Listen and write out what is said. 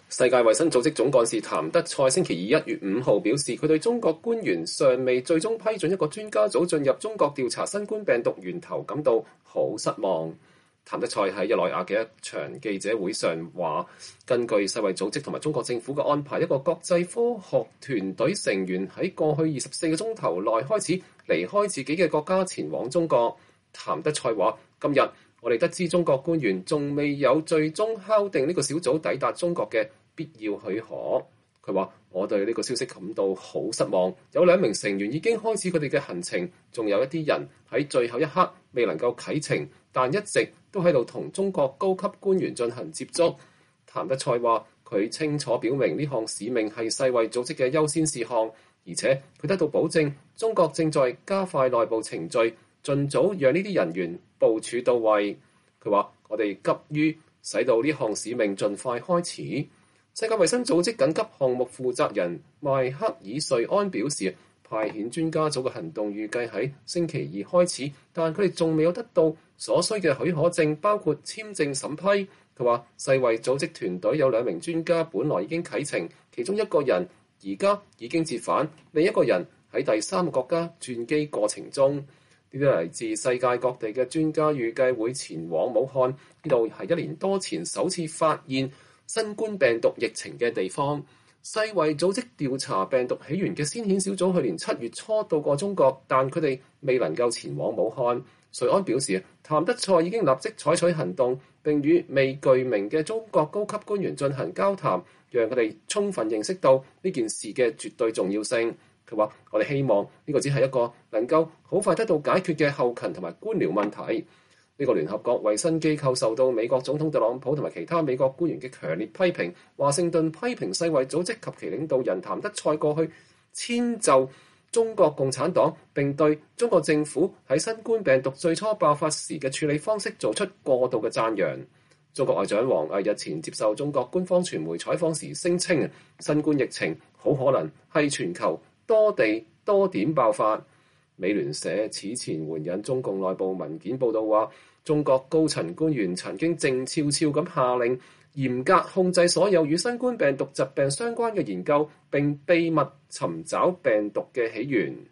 世界衛生組織總幹事譚德塞星期二1月5號表示，佢對中國官員尚未最終批准一個專家組進入中國調查新冠病毒源頭感到好失望。譚德塞喺日內瓦嘅一場記者會上話，根據世衛組織同埋中國政府嘅安排，一個國際科學團隊成員喺過去24個鐘頭內開始離開自己嘅國家前往中國。譚德塞話，今日我哋得知中國官員仲未有最終敲定呢個小組抵達中國嘅必要許可。佢話，我對呢個消息感到好失望，有2名成員已經開始佢哋嘅行程，仲有一啲人喺最後一刻未能夠啟程，但一直都喺度同中國高級官員進行接觸。譚德塞話，佢清楚表明呢項使命係世衛組織嘅優先事項，而且佢得到保證，中國正在加快內部程序，盡早讓呢啲人員部署到位。佢話，我哋急於使到呢項使命盡快開始。世界衛生組織緊急項目負責人邁克爾瑞安表示，派遣專家組嘅行動預計喺星期2開始，但佢哋仲未有得到所需嘅許可證，包括簽證審批。佢話，世衛組織團隊有2名專家本來已經啟程，其中一個人而家已經折返，另一個人喺第3個國家轉機過程中。呢啲嚟自世界各地嘅專家預計會前往武漢，呢度係1年多前首次發現新冠病毒疫情嘅地方。世衛組織調查病毒起源嘅先遣小組去年7月初到過中國，但佢哋未能夠前往武漢。瑞安表示，譚德塞已經立即採取行動，並與未具名嘅中國高級官員進行交談，讓佢哋充分認識到呢件事嘅絕對重要性。佢話，我哋希望呢個只係一個能夠好快得到解決嘅後勤同埋官僚問題。呢個聯合國衛生機構受到美國總統特朗普同埋其他美國官員嘅強烈批評。華盛頓批評世衛組織及其領導人譚德塞過去遷就中國共產黨，並對中國政府喺新冠病毒最初爆發時嘅處理方式做出過度嘅讚揚。中國外長王毅日前接受中國官方傳媒採訪時聲稱，新冠疫情好可能係全球多地多點爆發。美聯社此前援引中共內部文件報道話，中國高層官員曾經靜悄悄咁下令嚴格控制所有與新冠病毒疾病相關嘅研究，並秘密尋找病毒嘅起源。